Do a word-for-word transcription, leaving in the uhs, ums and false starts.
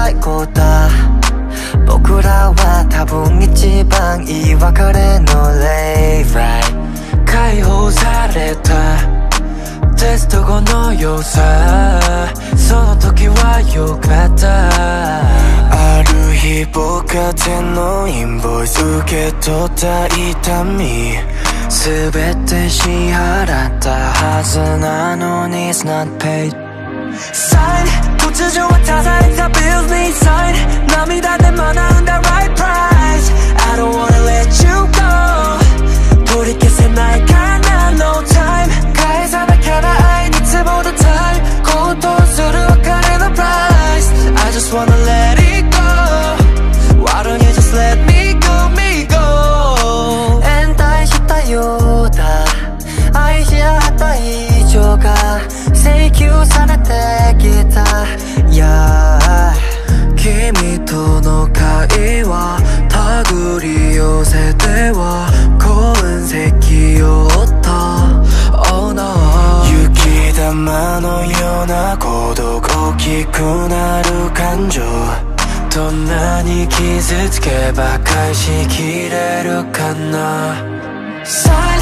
最高だ。僕らは多分一番いい別れのレイフライ。 解放されたテスト後の良さ、その時は良かった。 ある日僕が手のインボイス受け取った痛み、 全て支払ったはずなのに It's not paid Sign 突如渡された bills need sign 涙で学んだ right price I don't wanna let you go 取り消せないかな no time 返さなきゃな愛に積もる time 高騰する別れの price I just wanna let it go Why don't you just let me go me go 延滞したようだ愛し合った以上が請求されてきた Yeah 君との会話手繰り寄せては幸運石を負った Oh no 雪玉のような孤独大きくなる感情、 どんなに傷つけば返しきれるかな。